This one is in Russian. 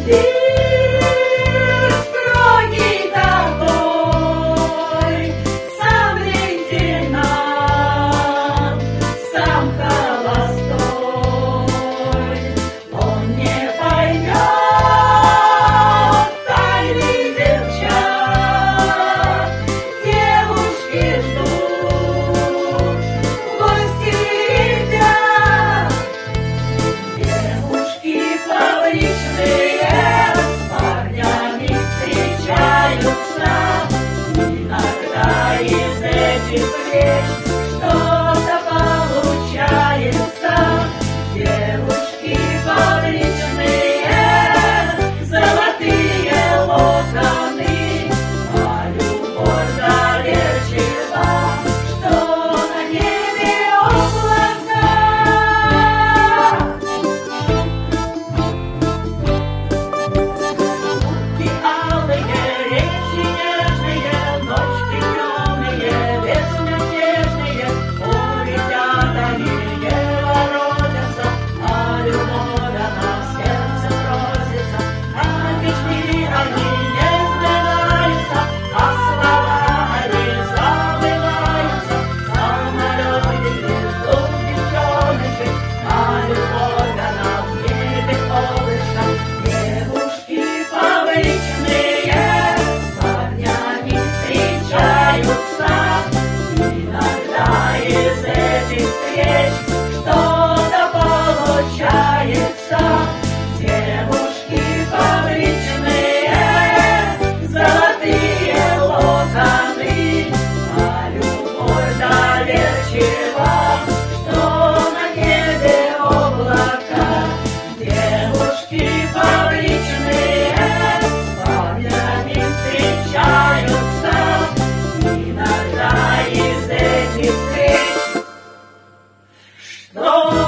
Мир строгий такой, сам лейтенант, сам холостой. Он не поймет тайны девчат, девушки ждут, гости ребят. Девушки фабричные с парнями встречаются, иногда из этих встреч что-то получается. Девушки фабричные, золотые локоны, а любовь доверчива, что на небе облака. Утки алые, речи нежные, ночки темные, безмятежные, улетят они, не воротятся, а любовь она в сердце просится, а мечты они не сбываются, а слова они забываются. Самолетики ждут девчоночек, а любовь она в небе облачко. Девушки фабричные с парнями встречаются, иногда из этих встреч что-то получается. Девушки фабричные, золотые локоны, а любовь доверчива, что на небе облака. Девушки фабричные с парнями встречаются, иногда из этих встреч что